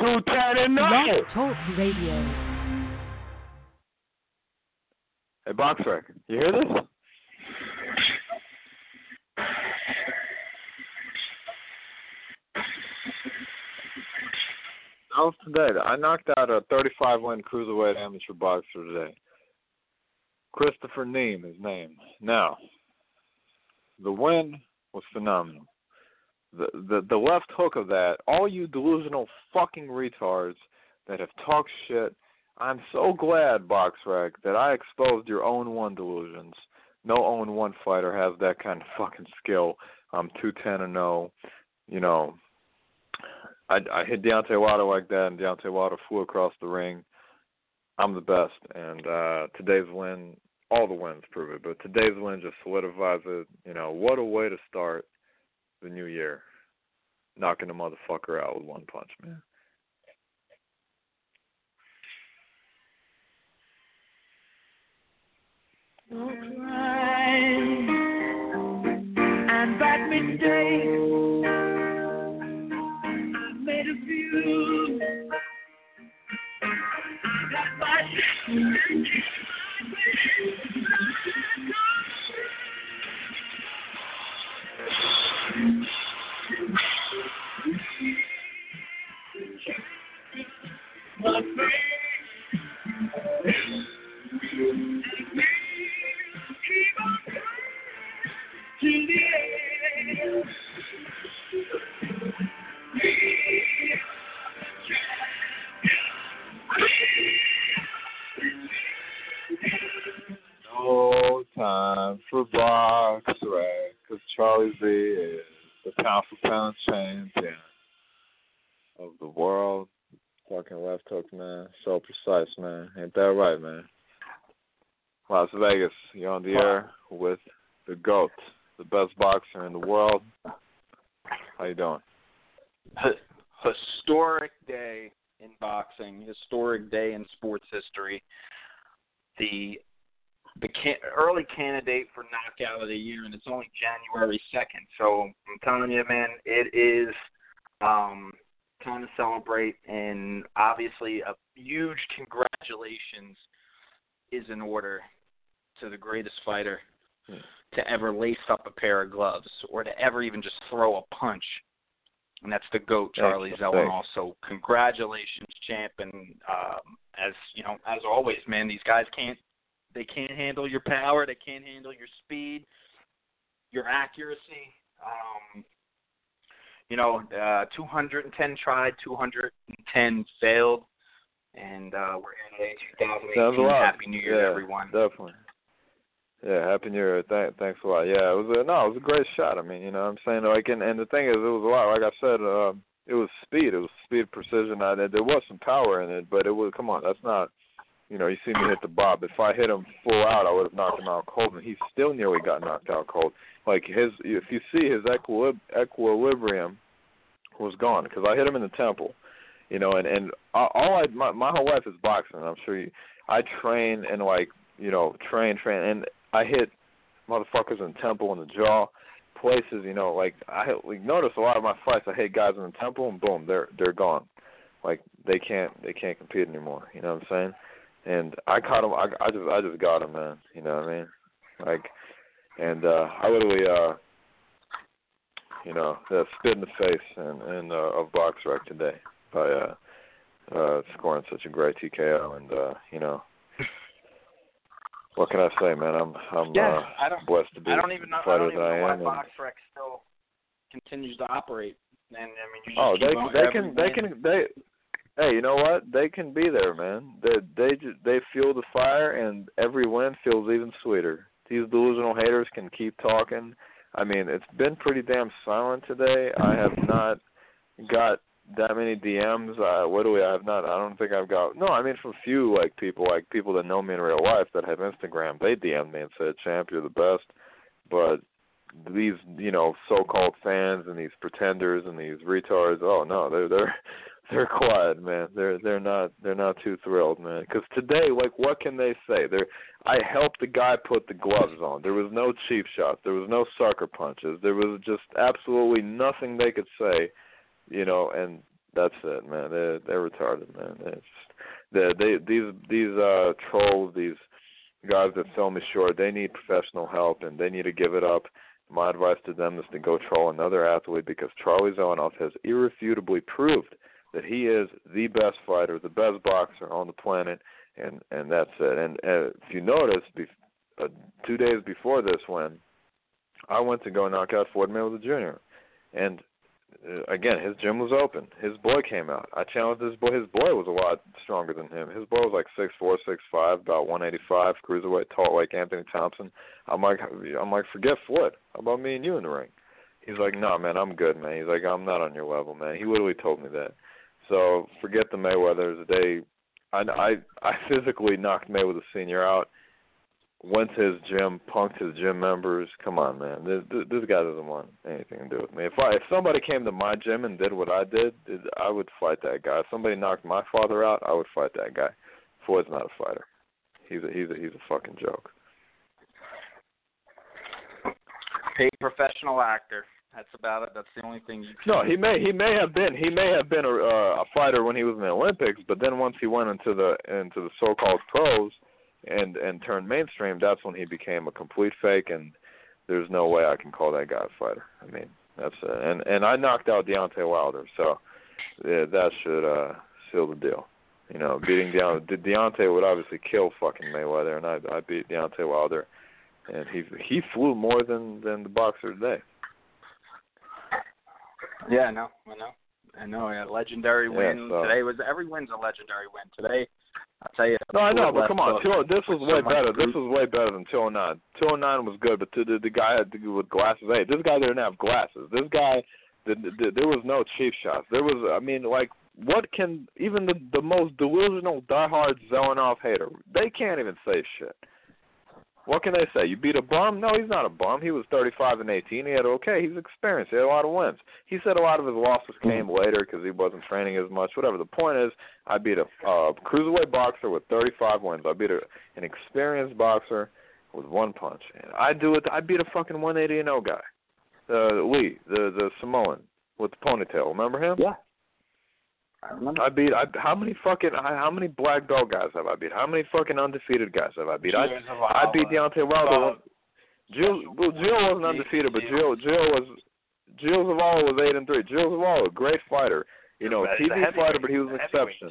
210 Blog Talk Radio. Hey, Boxrec, you hear this? That was today. I knocked out a 35-win cruiserweight amateur boxer today. Christopher Neame, his name. Now, the win was phenomenal. The left hook of that, all you delusional fucking retards that have talked shit, I'm so glad, Boxrec, that I exposed your 0-1 delusions. No 0-1 fighter has that kind of fucking skill. I'm 210-0. You know, I hit Deontay Wilder like that, and Deontay Wilder flew across the ring. I'm the best, and today's win, all the wins prove it, but today's win just solidifies it. You know, what a way to start the new year, knocking a motherfucker out with one punch, man. Don't cry and that mistake. I made a few. I got my No time for Boxrec, because Charlie Z is the pound for pound champion of the world. Fucking left hook, man. So precise, man. Ain't that right, man? Las Vegas, you're on the air with the GOAT, the best boxer in the world. How you doing? Historic day in boxing, historic day in sports history. The early candidate for knockout of the year, and it's only January 2nd. So I'm telling you, man, it is time to celebrate, and obviously a huge congratulations is in order to the greatest fighter to ever lace up a pair of gloves or to ever even just throw a punch. And that's the GOAT, Charlie Zelenoff. So congratulations, champ. And as you know, as always, man, these guys can't handle your power. They can't handle your speed, your accuracy. 210 tried, 210 failed, and we're in 2018. Happy New Year to everyone. Definitely. Yeah, Happy New Year. Thanks a lot. Yeah, it was a great shot. I mean, you know what I'm saying? Like, and the thing is, it was a lot. Like I said, it was speed. It was speed, precision. There was some power in it, but it was, come on, that's not, you know, you see me hit the bob. If I hit him full out, I would have knocked him out cold, and he still nearly got knocked out cold. Like, if you see his equilibrium was gone, because I hit him in the temple, you know, and my whole life is boxing. I'm sure I train and, like, you know, train, and I hit motherfuckers in the temple, in the jaw, places, you know, like notice a lot of my fights, I hit guys in the temple, and boom, they're gone. Like, they can't compete anymore. You know what I'm saying? And I caught him. I just got him, man. You know what I mean? Like, and I literally, you know, spit in the face of Boxrec today by scoring such a great TKO, and you know. What can I say, man? I'm blessed to be the fighter that I am. I don't even know why Boxrec still continues to operate. And I mean, hey, you know what? They can be there, man. They fuel the fire, and every win feels even sweeter. These delusional haters can keep talking. I mean, it's been pretty damn silent today. I have not got that many DMs. Literally, I have not. I don't think I've got. No, I mean, from few people that know me in real life that have Instagram. They DM'd me and said, "Champ, you're the best." But these, you know, so-called fans and these pretenders and these retards. Oh no, they're quiet, man. They're not too thrilled, man. Because today, like, what can they say? I helped the guy put the gloves on. There was no cheap shots. There was no sucker punches. There was just absolutely nothing they could say. You know, and That's it, man. They're retarded, man. These trolls, these guys that sell me short, they need professional help and they need to give it up. My advice to them is to go troll another athlete, because Charlie Zelenoff has irrefutably proved that he is the best fighter, the best boxer on the planet, and that's it. And if you notice, 2 days before this, when I went to go knock out Floyd Mayweather Jr., and again, his gym was open. His boy came out. I challenged his boy. His boy was a lot stronger than him. His boy was like 6'4", 6'5", about 185, cruiserweight, tall like Anthony Thompson. I'm like, forget Floyd. How about me and you in the ring? He's like, no, man, I'm good, man. He's like, I'm not on your level, man. He literally told me that. So forget the Mayweathers. I physically knocked Mayweather Sr. out. Went to his gym, punked his gym members. Come on, man. This guy doesn't want anything to do with me. If somebody came to my gym and did what I did, I would fight that guy. If somebody knocked my father out, I would fight that guy. Floyd's not a fighter. He's a fucking joke. Paid professional actor. That's about it. That's the only thing you can. No, he may have been a fighter when he was in the Olympics, but then once he went into the so-called pros and turned mainstream, that's when he became a complete fake, and there's no way I can call that guy a fighter. I mean, that's it. And I knocked out Deontay Wilder, so that should seal the deal. You know, beating Deontay would obviously kill fucking Mayweather, and I beat Deontay Wilder, and he flew more than the boxer today. Yeah, I know. Yeah, legendary win today every win's a legendary win today. I'll tell you. No, I know, but come on, this was way better. This was way better than 209. 209 was good, but the guy had to do with glasses. Hey, this guy didn't have glasses. This guy, there was no cheap shots. There was, I mean, like, what can even the most delusional diehard Zelenoff hater? They can't even say shit. What can they say? You beat a bum? No, he's not a bum. He was 35-18. He had he's experienced. He had a lot of wins. He said a lot of his losses came later because he wasn't training as much. Whatever. The point is, I beat a cruiserweight boxer with 35 wins. I beat an experienced boxer with one punch. And I beat a fucking 180-0 guy, Lee, the Samoan with the ponytail. Remember him? Yeah. I remember. How many black belt guys have I beat? How many fucking undefeated guys have I beat? I beat Deontay Wilder. Gilles wasn't undefeated, but Gilles Zavala was 8-3. Gilles Zavala, a great fighter. You know, TV fighter, but he was an exception.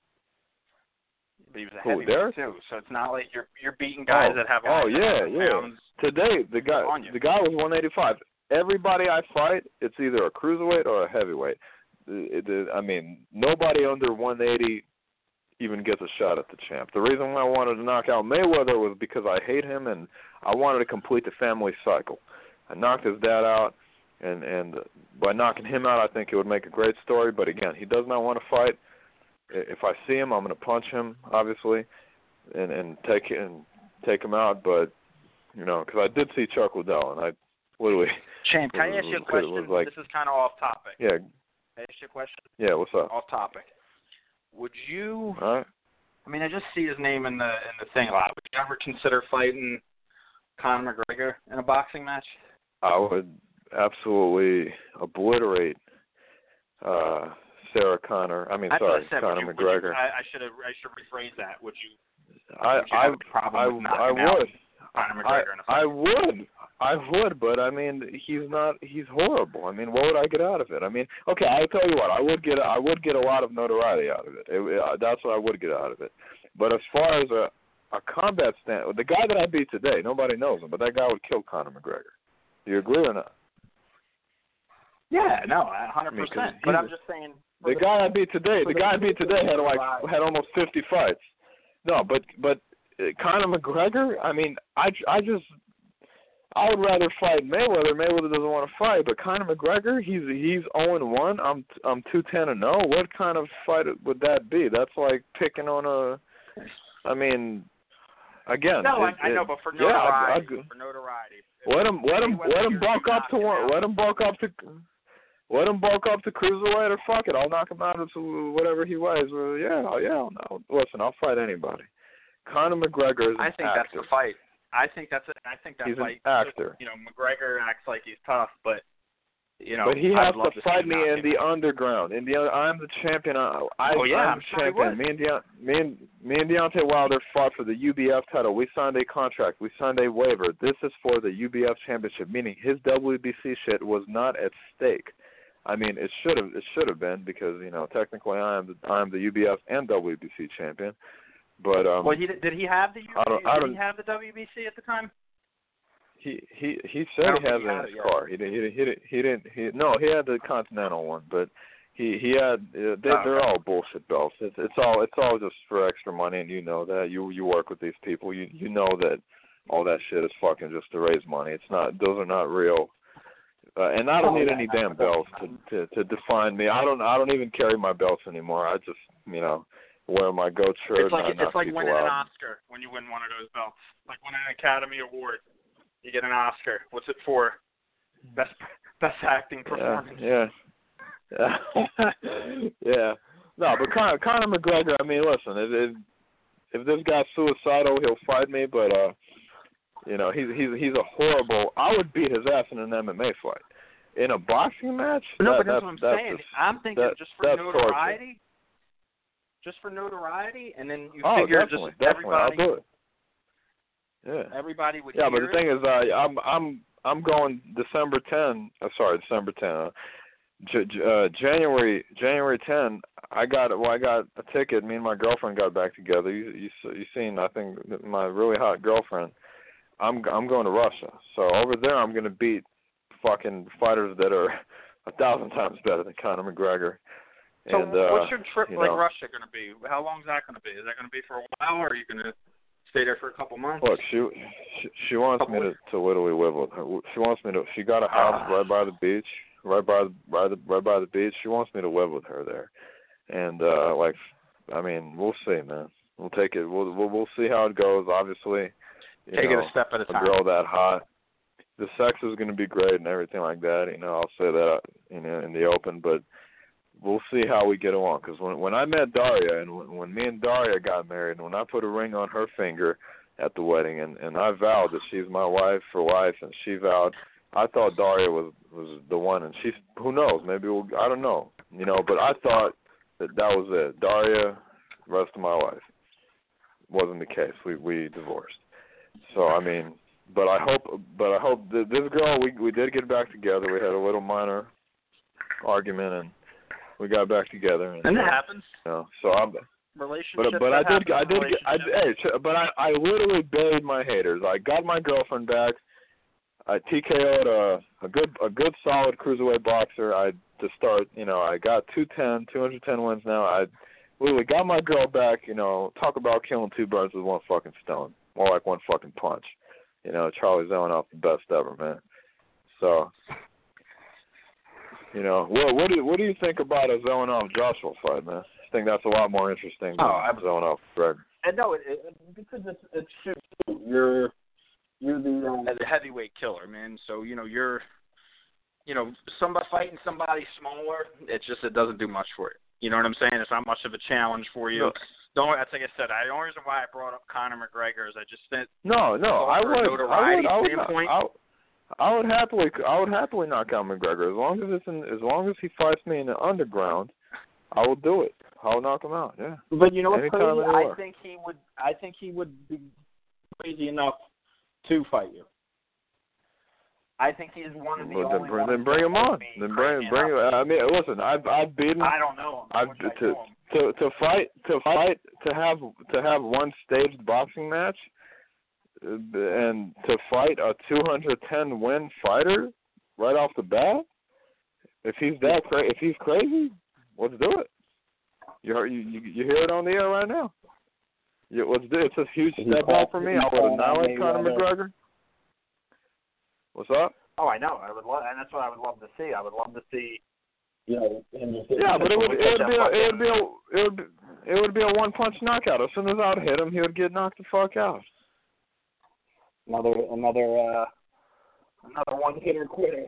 But he was a heavyweight too, so it's not like you're beating guys that have. Yeah. Today the guy was 185. Everybody I fight, it's either a cruiserweight or a heavyweight. I mean, nobody under 180 even gets a shot at the champ. The reason why I wanted to knock out Mayweather was because I hate him and I wanted to complete the family cycle. I knocked his dad out, and by knocking him out, I think it would make a great story. But again, he does not want to fight. If I see him, I'm going to punch him, obviously, and take him out. But you know, because I did see Chuck Liddell, and I literally. Champ, can I ask you a question? This is kind of off topic. Yeah. Can I ask you a question? Yeah, what's up? Off topic. Would you? All right. I mean, I just see his name in the thing a lot. Would you ever consider fighting Conor McGregor in a boxing match? I would absolutely obliterate Conor McGregor. I should rephrase that. Would you? I would. Conor McGregor in a fight? I would, but I mean, he's horrible. I mean, what would I get out of it? I mean, okay, I'll tell you what, I would get a lot of notoriety out of it. That's what I would get out of it. But as far as a combat stand, the guy that I beat today, nobody knows him, but that guy would kill Conor McGregor. Do you agree or not? Yeah, no, 100%. But I'm just saying. The guy I beat today had almost 50 fights. No, but Conor McGregor, I mean, I would rather fight Mayweather. Mayweather doesn't want to fight, but Conor McGregor, he's 0-1. I'm 2-10-0. What kind of fight would that be? That's like picking on a. I mean, again. No, I know, but for notoriety. For notoriety. Let him bulk up to one. Let him bulk up to cruiserweight, or fuck it, I'll knock him out to whatever he weighs. Well, no. Listen, I'll fight anybody. Conor McGregor is an actor. That's the fight. I think that he's fight. An actor. You know, McGregor acts like he's tough, but But he has love to fight see me him in the underground. I'm the champion. I'm the champion. Me and Deontay Wilder fought for the UBF title. We signed a contract. We signed a waiver. This is for the UBF championship, meaning his WBC shit was not at stake. I mean, it should have been because technically I am the UBF and WBC champion. But did he have the did he have the WBC at the time? He said he has it in his car. He didn't. No, he had the Continental one, but he had. They're all bullshit belts. It's all just for extra money, and you know that. You work with these people. You know that all that shit is fucking just to raise money. It's not. Those are not real. And I don't need any damn belts to define me. I don't even carry my belts anymore. I just wear my goat shirt. It's like winning an Oscar when you win one of those belts. Like winning an Academy Award. You get an Oscar. What's it for? Best acting performance. Yeah. Yeah. No, but Conor McGregor. I mean, listen. If this guy's suicidal, he'll fight me. But he's a horrible. I would beat his ass in an MMA fight. In a boxing match? No, but that's what I'm saying. I'm thinking just for notoriety. Torture. Just for notoriety, and then you figure definitely. I'll do it. Yeah. Everybody would. Yeah, but the thing is, I'm going December 10. December 10. January 10. I got a ticket. Me and my girlfriend got back together. You seen? I think my really hot girlfriend. I'm going to Russia. So over there, I'm going to beat fucking fighters that are 1,000 times better than Conor McGregor. So and, what's your trip like Russia going to be? How long is that going to be? Is that going to be for a while, or are you going to stay there for a couple months? Look, she wants me to literally live with her. She wants me to. She got a house right by the beach, right by the beach. She wants me to live with her there, and we'll see, man. We'll take it. We'll see how it goes. Obviously, take it a step at a time. A girl that hot, the sex is going to be great and everything like that. I'll say that in the open, but. We'll see how we get along. Because when I met Daria and when me and Daria got married, and when I put a ring on her finger at the wedding, and I vowed that she's my wife for life, and she vowed, I thought Daria was the one, and she's, who knows, maybe I don't know, but I thought that was it. Daria, rest of my life. Wasn't the case. We divorced. So I mean, but I hope that this girl, we did get back together. We had a little minor argument and. We got back together, and that happens. So I'm. Relationships. But I literally buried my haters. I got my girlfriend back. I TKO'd a good solid cruiserweight boxer. I got 210 wins now. I literally got my girl back. Talk about killing two birds with one fucking stone. More like one fucking punch. Charlie Zelenoff, the best ever, man. So. What do you think about a Zelenoff Joshua fight, man? I think that's a lot more interesting than Zelenoff Greg. And no, because it's you're the heavyweight killer, man. So you're somebody fighting somebody smaller. It doesn't do much for it. You know what I'm saying? It's not much of a challenge for you. No. That's like I said. The only reason why I brought up Conor McGregor is I just think I would happily knock out McGregor as long as he fights me in the underground. I will do it. I'll knock him out. Yeah. But you know what's crazy? I think he would be crazy enough to fight you. I think he's one of the only ones. Then bring him on. Then bring him. I mean, listen. I've beaten. I don't know him. To have one staged boxing match. And to fight a 210 win fighter right off the bat, if he's crazy, let's do it. You hear it on the air right now. Let's do it. It's a huge step up for me. I would annihilate Conor McGregor. What's up? Oh, I know. I would love, and that's what I would love to see. I would love to see. Him just but it would be a one punch knockout. As soon as I'd hit him, he would get knocked the fuck out. Another one hitter quitter.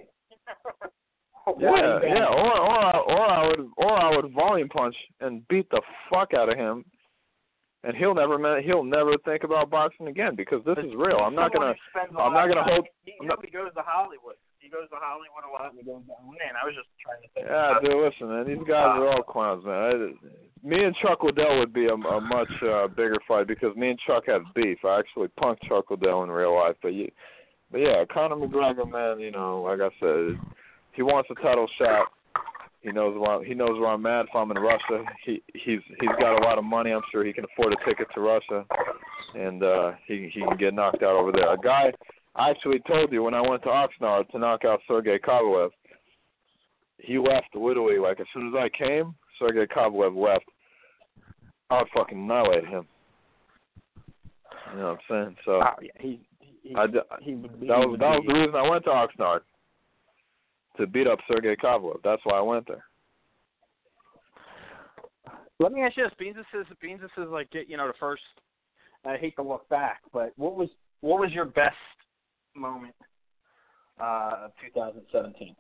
Yeah. Or I would volume punch and beat the fuck out of him, and he'll never think about boxing again because this is real. I'm not gonna hold. He goes to Hollywood. He goes to Hollywood a lot and he goes down. Man, I was just trying to think. Yeah, dude, listen, man. These guys are all clowns, man. Me and Chuck Liddell would be a much bigger fight because me and Chuck had beef. I actually punked Chuck Liddell in real life, but yeah, Conor McGregor, man. You know, like I said, he wants a title shot. He knows where I'm at. If I'm in Russia, he's got a lot of money. I'm sure he can afford a ticket to Russia, and he can get knocked out over there. A guy I actually told you when I went to Oxnard to knock out Sergey Kovalev. He left literally like as soon as I came. Sergey Kovalev left. I would fucking annihilate him. You know what I'm saying? So that was the reason I went to Oxnard. To beat up Sergey Kovalev. That's why I went there. Let me ask you this. Beans is like, you know, the first, I hate to look back, but what was your best moment of 2017?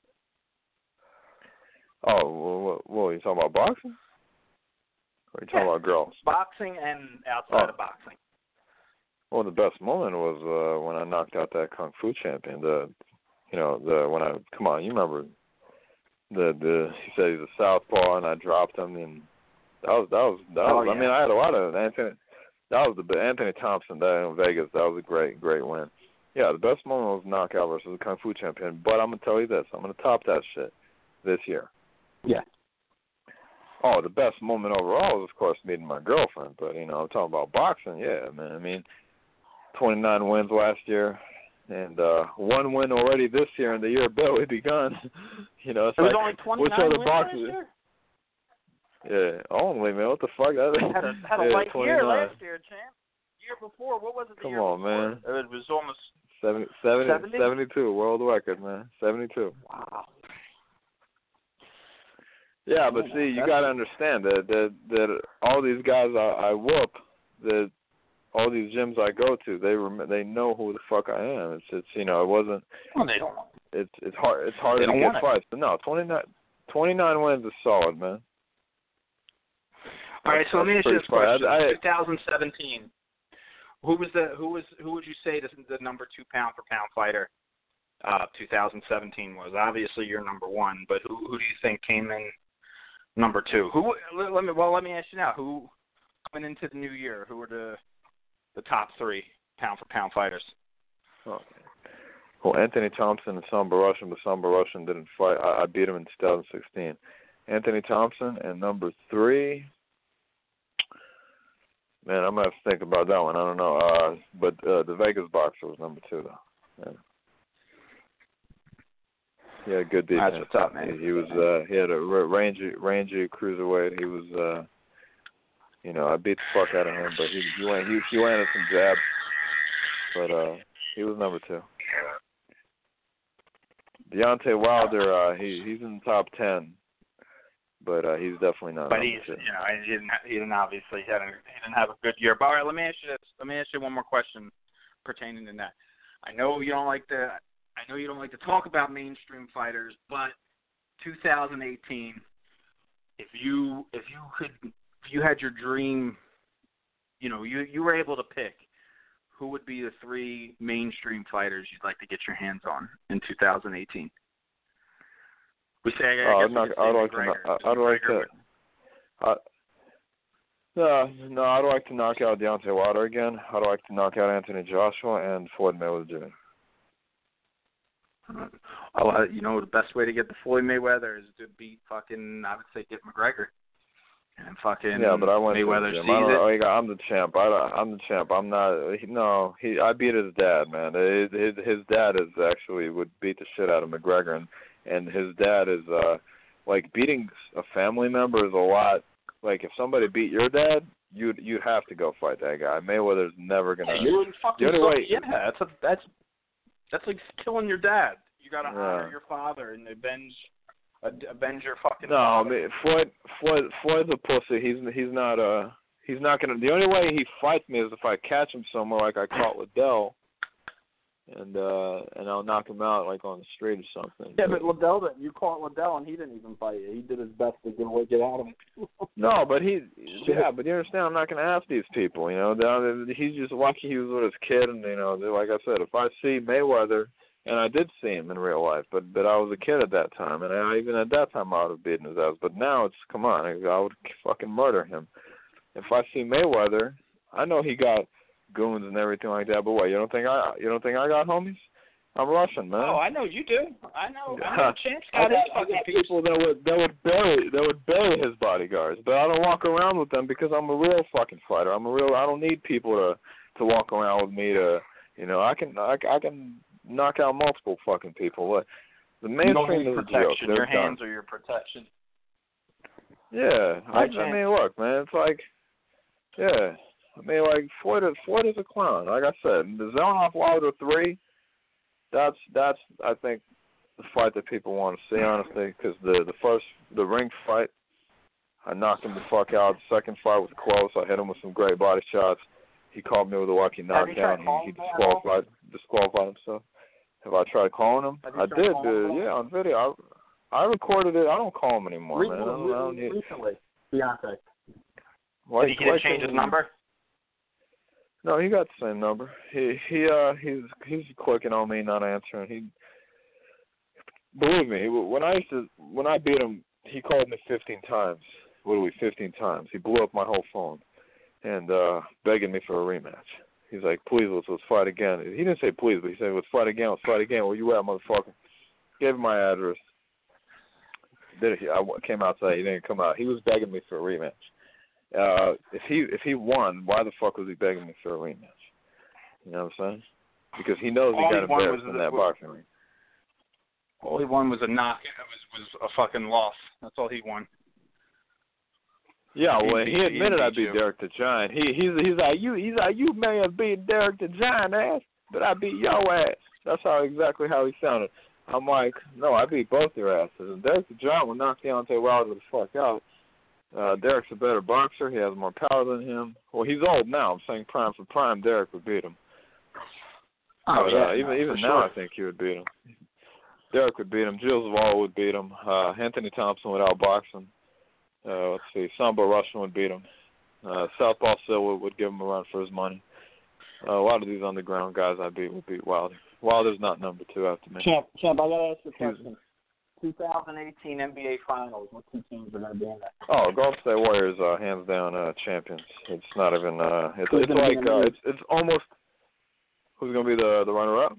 Oh, what are you talking about, boxing? Or are you talking about girls? Boxing and outside of boxing. Well, the best moment was when I knocked out that Kung Fu champion, come on, you remember he said he's a southpaw and I dropped him and that was I mean I had a lot of Anthony Thompson there in Vegas. That was a great win. Yeah, the best moment was knockout versus the Kung Fu champion, but I'm gonna tell you this, I'm gonna top that shit this year. Yeah. Oh, the best moment overall was of course meeting my girlfriend, but you know, I'm talking about boxing, yeah, man. I mean 29 wins last year. And one win already this year, and the year barely begun. You know, it's there was like, only 29 wins last year? Yeah, only, man. What the fuck? Had a light 29. Year last year, champ. Year before, what was it? Come on, man. It was almost 72 world record, man. 72. Wow. Yeah, but see, you got to understand that all these guys I whoop, that all these gyms I go to, they know who the fuck I am. It's you know, it wasn't. Well, they don't. It's hard to get fights, but no, 29 wins is solid, man. All right, so let me ask you this question: 2017, who would you say the number 2 pound for pound fighter? 2017 was obviously your number 1, but who do you think came in number 2? Let me ask you now: who coming into the new year? Who were the top 3 pound for pound fighters? Oh. Well, Anthony Thompson and Samba Russian, but Samba Russian didn't fight. I beat him in 2016. Anthony Thompson, and number 3. Man, I'm gonna have to think about that one. I don't know. But the Vegas boxer was number 2, though. Yeah, good defense. That's what's up, man. He was. He had a rangy cruiserweight. He was. You know, I beat the fuck out of him, but he landed some jabs. But he was number 2. Deontay Wilder, he's in the top 10, but he's definitely not. But he's, you know, he didn't have a good year. But all right, let me ask you this. Let me ask you one more question pertaining to that. I know you don't like to talk about mainstream fighters, but 2018, if you had your dream, you know, you were able to pick, who would be the 3 mainstream fighters you'd like to get your hands on in 2018? We say, I'd like to knock out Deontay Wilder again. I'd like to knock out Anthony Joshua and Floyd Mayweather Jr. You know, the best way to get the Floyd Mayweather is to beat fucking, I would say, get McGregor. And fucking but I went Mayweather to the gym. I'm the champ. I'm the champ. I'm not. I beat his dad, man. His dad would beat the shit out of McGregor, and his dad is like beating a family member is a lot. Like if somebody beat your dad, you'd have to go fight that guy. Mayweather's never gonna. You're fucking that's like killing your dad. You gotta honor your father and avenge your fucking. No, I mean, Floyd's a pussy. He's not gonna. The only way he fights me is if I catch him somewhere like I caught Liddell, and I'll knock him out like on the street or something. Yeah, but Liddell, you caught Liddell and he didn't even fight you. He did his best to get out of him. No, but but you understand, I'm not gonna ask these people. You know, he's just lucky he was with his kid, and you know, like I said, if I see Mayweather and I did see him in real life, but I was a kid at that time, and even at that time I would have beaten his ass. But now it's, come on, I would fucking murder him. If I see Mayweather, I know he got goons and everything like that, but what, you don't think I got homies? I'm Russian, man. Oh, I know you do. I know Champ's I got his got fucking people that would bury his bodyguards, but I don't walk around with them because I'm a real fucking fighter. I don't need people to walk around with me to, I can knock out multiple fucking people. The mainstream is a joke. Your hands are your protection. Yeah, I mean, look, man, it's like, yeah, I mean, like Floyd is a clown. Like I said, the Zelenoff Wilder 3. That's I think the fight that people want to see, honestly, because the ring fight, I knocked him the fuck out. The second fight was close. I hit him with some great body shots. He caught me with a lucky knockdown. He disqualified himself. Have I tried calling him? I did, on video. I recorded it. I don't call him anymore, man. I don't need... Recently, Deontay. Did he change his number? No, he got the same number. He's clicking on me, not answering. Believe me, when I beat him, he called me 15 times. Literally 15 times. He blew up my whole phone and begging me for a rematch. He's like, please, let's fight again. He didn't say please, but he said, let's fight again. Where you at, motherfucker? Gave him my address. I came outside. He didn't come out. He was begging me for a rematch. If he won, why the fuck was he begging me for a rematch? You know what I'm saying? Because he knows he got embarrassed in that boxing ring. All he won was a knock. It was a fucking loss. That's all he won. Yeah, well, he admitted I beat Derek the Giant. He's like, you may have beat Derek the Giant ass, but I beat your ass. That's exactly how he sounded. I'm like, no, I beat both your asses. And Derek the Giant will knock Deontay Wilder the fuck out. Derek's a better boxer. He has more power than him. Well, he's old now. I'm saying prime for prime, Derek would beat him. Oh, but, yeah. Even now, sure. I think he would beat him. Derek would beat him. Gilles Zavall would beat him. Anthony Thompson would outbox him. Let's see. Sambo Russian would beat him. Southpaw Silva would give him a run for his money. A lot of these underground guys I beat would beat Wilder. Wilder's not number 2 after me. Champ, I got to ask you a question. 2018 NBA Finals. What two teams are going to be in that? Oh, Golden State Warriors, hands down champions. It's not even. It's almost. Who's going to be the runner-up?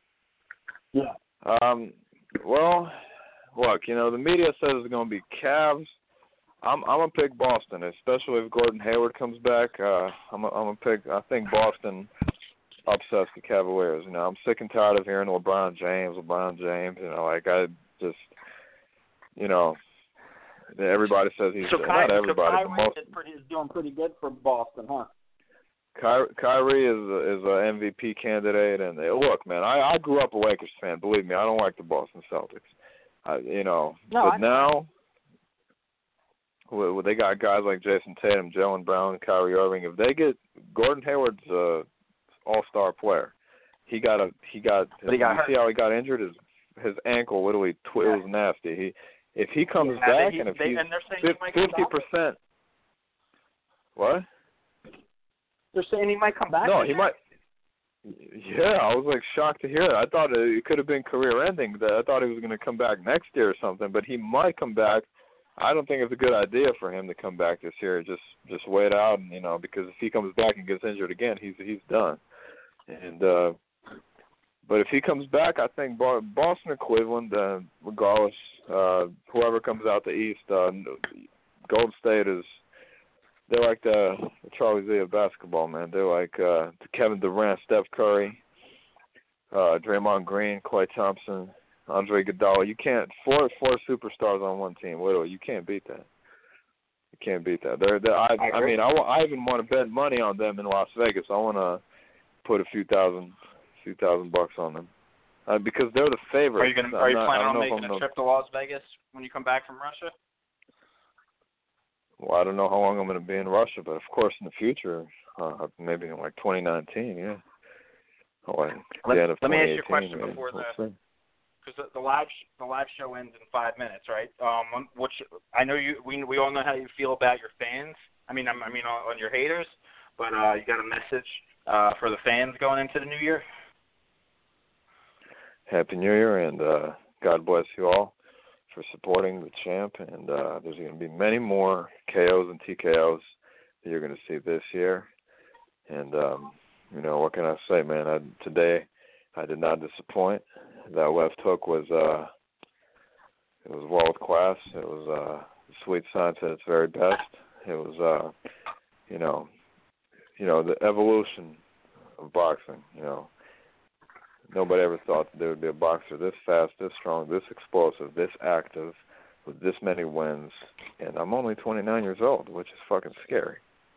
Yeah. Well, look, the media says it's going to be Cavs. I'm gonna pick Boston, especially if Gordon Hayward comes back. I'm gonna pick. I think Boston upsets the Cavaliers. I'm sick and tired of hearing LeBron James. I just, everybody says he's not everybody. Kyrie is doing pretty good for Boston, huh? Kyrie is an MVP candidate, and look, man, I grew up a Lakers fan. Believe me, I don't like the Boston Celtics. Now. Well, they got guys like Jason Tatum, Jaylen Brown, and Kyrie Irving. If they get Gordon Hayward's all-star player, he got hurt. See how he got injured? His ankle literally it was nasty. If he comes back and if he's 50%, what? They're saying he might come back. No, he might. Yeah, I was shocked to hear it. I thought it could have been career-ending. I thought he was going to come back next year or something, but he might come back. I don't think it's a good idea for him to come back this year. Just wait out, and, because if he comes back and gets injured again, he's done. And but if he comes back, I think Boston or Cleveland, regardless, whoever comes out the East, Golden State they're like the Charlie Z of basketball, man. They're like Kevin Durant, Steph Curry, Draymond Green, Klay Thompson, Andre Iguodala. You can't four superstars on one team. Literally, you can't beat that. You can't beat that. I even want to bet money on them in Las Vegas. I want to put a few thousand bucks on them because they're the favorites. Are you planning on making a trip to Las Vegas when you come back from Russia? Well, I don't know how long I'm going to be in Russia, but of course in the future, maybe in 2019, yeah. Let me ask you a question before because the live show ends in 5 minutes, right? I know we all know how you feel about your fans. I mean on your haters, but you got a message for the fans going into the new year? Happy New Year, and God bless you all for supporting the champ. And there's going to be many more KOs and TKOs that you're going to see this year. And, what can I say, man? Today I did not disappoint. That left hook was it was world class. It was sweet science at its very best. It was, the evolution of boxing. Nobody ever thought that there would be a boxer this fast, this strong, this explosive, this active, with this many wins. And I'm only 29 years old, which is fucking scary.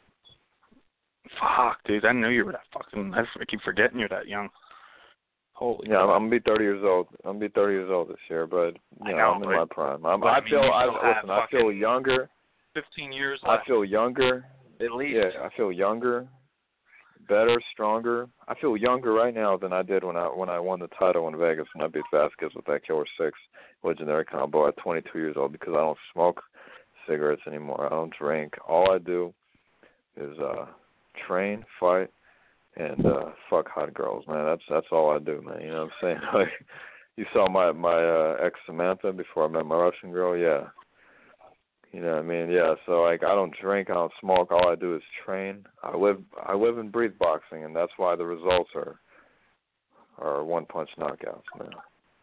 Fuck, dude, I knew you were that fucking. I keep forgetting you're that young. Holy. Yeah, I'm gonna be 30 years old. I'm gonna be 30 years old this year, but I'm in my prime. I feel younger. 15 years left. I feel younger. At least. Yeah, I feel younger, better, stronger. I feel younger right now than I did when I won the title in Vegas when I beat Vasquez with that Killer 6 legendary combo at 22 years old, because I don't smoke cigarettes anymore. I don't drink. All I do is train, fight, and fuck hot girls, man. That's all I do, man. You know what I'm saying? Like, you saw my ex Samantha before I met my Russian girl, yeah. You know what I mean? Yeah. So like, I don't drink, I don't smoke. All I do is train. I live and breathe boxing, and that's why the results are one-punch knockouts, man.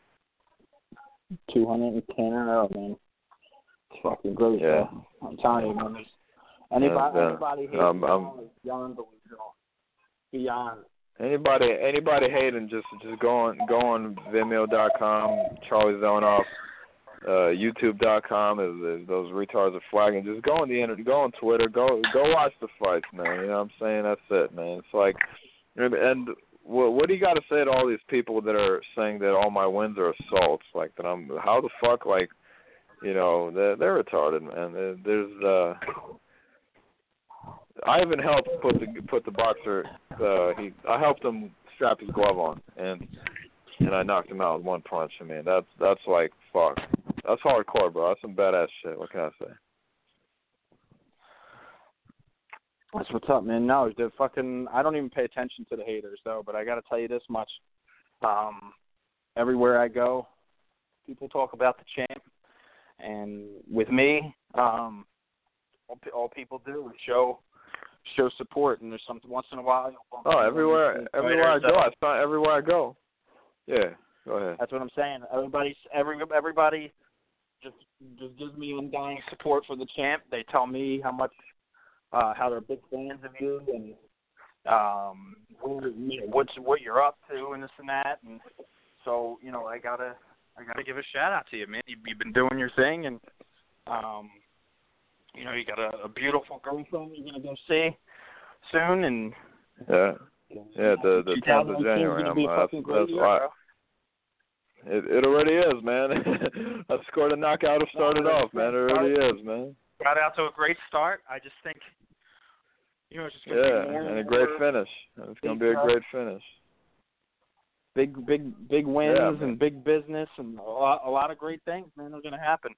210 in a row, man. It's fucking great. Yeah. Man. I'm telling you, man. Anybody hating on is beyond delusional. Beyond. Anybody hating, just go on Vimeo.com, Charlie Zonoff, YouTube.com. Those retards are flagging. Just go on the internet, go on Twitter, go watch the fights, man. You know what I'm saying? That's it, man. It's like, and what do you got to say to all these people that are saying that all my wins are assaults? Like, that how the fuck, like, they're retarded, man. There's I even helped put the boxer. I helped him strap his glove on, and I knocked him out with one punch. I mean, that's like, fuck. That's hardcore, bro. That's some badass shit. What can I say? That's what's up, man. No, the fucking. I don't even pay attention to the haters, though. But I got to tell you this much: everywhere I go, people talk about the champ, and with me, all people do is show support, and there's something once in a while. Everywhere I go. Yeah, go ahead. That's what I'm saying. Everybody just gives me undying support for the champ. They tell me how much, how they're big fans of you, and what you're up to, and this and that. And so, I gotta give a shout out to you, man. You've been doing your thing, and you got a beautiful girlfriend you're gonna go see soon, and the 10th of January. That's why. It already is, man. I scored a knockout to start it off, man. It already is, man. Got out to a great start. I just think, it's just gonna be more and a great finish. It's gonna be a great finish. Big wins and big business and a lot of great things, man, are gonna happen.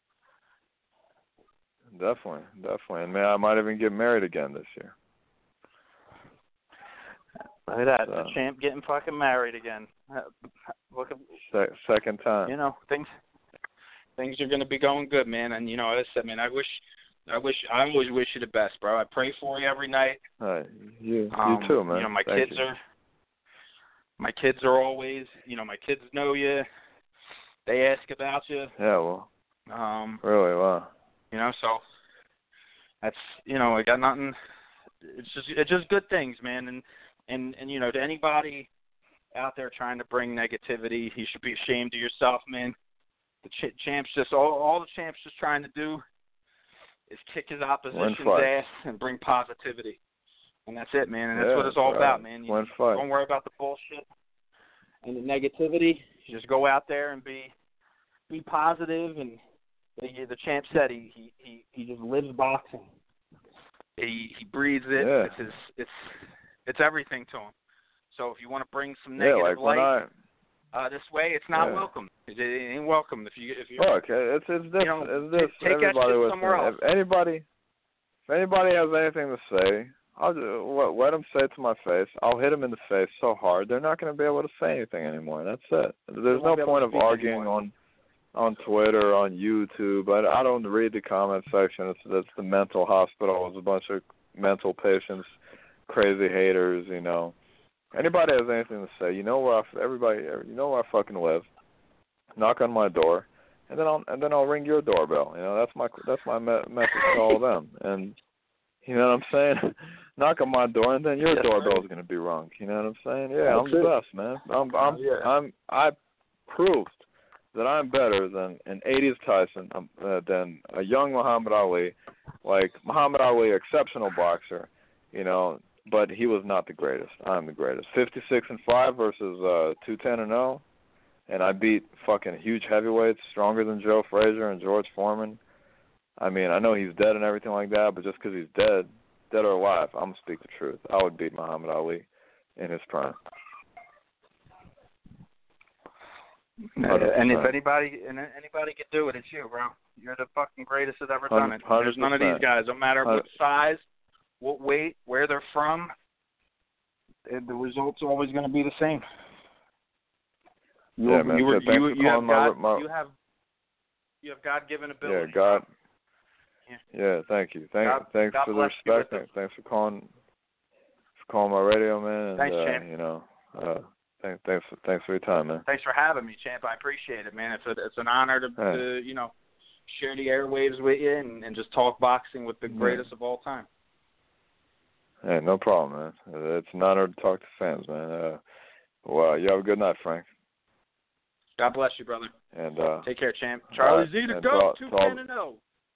Definitely, and man, I might even get married again this year. Look at that, the champ getting fucking married again. Look at second time. Things are gonna be going good, man. And as I said, man, I always wish you the best, bro. I pray for you every night. You too, man. My kids are always, my kids know you. They ask about you. Yeah, well. Really, wow. So that's, I got nothing. It's just good things, man. And to anybody out there trying to bring negativity, you should be ashamed of yourself, man. The champ's all the champ's just trying to do is kick his opposition's ass and bring positivity. And that's it, man. And that's what it's all about, man. Don't worry about the bullshit and the negativity. You just go out there and be positive. And the champ said he just lives boxing. He breathes it. Yeah. It's everything to him. So if you want to bring some negative light this way, it's not welcome. It ain't welcome. If you look, it's this. Take everybody that shit somewhere else. If anybody has anything to say, I'll just, let them say it to my face. I'll hit them in the face so hard they're not going to be able to say anything anymore. That's it. There's no point of arguing on Twitter, on YouTube. I don't read the comment section. It's the mental hospital. It's a bunch of mental patients, crazy haters. You know, anybody has anything to say, you know where I fucking live. Knock on my door, and then I'll ring your doorbell. You know, that's my message to all of them. And you know what I'm saying? Knock on my door, and then your doorbell's going to be rung. You know what I'm saying? Yeah, I'm the best, man. I proved that I'm better than an 80s Tyson, than a young Muhammad Ali. Like Muhammad Ali, exceptional boxer, you know, but he was not the greatest. I'm the greatest. 56-5 versus 210-0, and I beat fucking huge heavyweights, stronger than Joe Frazier and George Foreman. I mean, I know he's dead and everything like that, but just because he's dead or alive, I'm going to speak the truth. I would beat Muhammad Ali in his prime. And if anybody can do it, it's you, bro. You're the fucking greatest that's ever done it. 100%. There's none of these guys, no matter what size, what weight, where they're from, the result's always going to be the same. You have God-given ability. Yeah, God. Yeah, thank you. Thanks God for the respect. Thanks for calling my radio, man. And, thanks, champ. You know, thanks for your time, man. Thanks for having me, champ. I appreciate it, man. It's an honor to you know, share the airwaves with you and just talk boxing with the greatest of all time. Hey, no problem, man. It's an honor to talk to fans, man. Well, you have a good night, Frank. God bless you, brother. And take care, champ. Charlie Z to go, 210-0.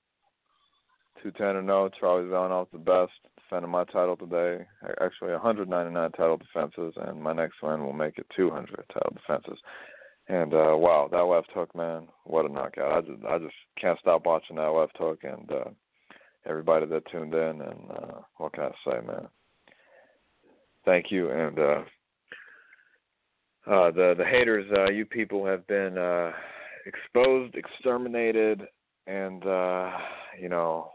210-0. Charlie Zelenoff, the best, defending my title today. Actually, 199 title defenses, and my next win will make it 200 title defenses. And wow, that left hook, man, what a knockout! I just can't stop watching that left hook, and everybody that tuned in. And what can I say, man? Thank you. And the haters, you people have been exposed, exterminated, and you know,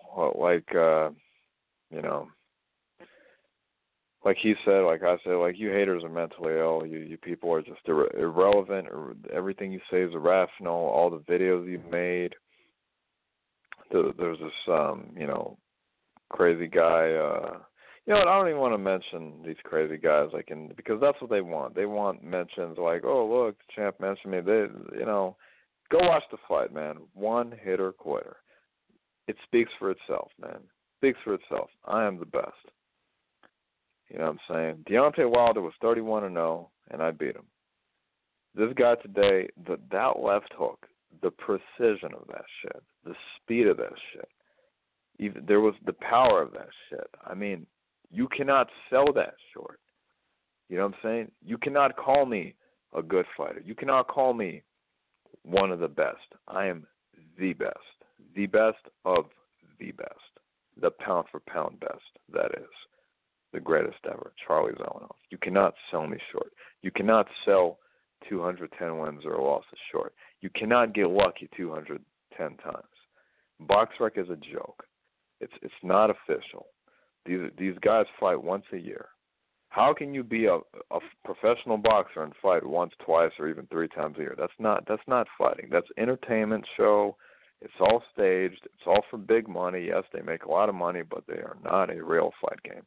you know, like he said, like I said, like you haters are mentally ill. You people are just irrelevant. Everything you say is irrational. All the videos you've made. There's this you know, crazy guy. You know what? I don't even want to mention these crazy guys, because that's what they want. They want mentions like, oh look, the champ mentioned me. They, you know, go watch the fight, man. One hitter quitter. It speaks for itself, man. It speaks for itself. I am the best. You know what I'm saying? Deontay Wilder was 31-0, and I beat him. This guy today, that left hook, the precision of that shit, the speed of that shit, there was the power of that shit. I mean, you cannot sell that short. You know what I'm saying? You cannot call me a good fighter. You cannot call me one of the best. I am the best of the best, the pound-for-pound best, that is. The greatest ever, Charlie Zelenoff. You cannot sell me short. You cannot sell 210 wins or losses short. You cannot get lucky 210 times. BoxRec is a joke. It's not official. These guys fight once a year. How can you be a professional boxer and fight once, twice, or even 3 times a year? That's not fighting. That's entertainment show. It's all staged. It's all for big money. Yes, they make a lot of money, but they are not a real fight game.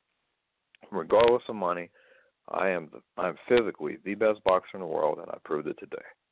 Regardless of money, I am physically the best boxer in the world, and I proved it today.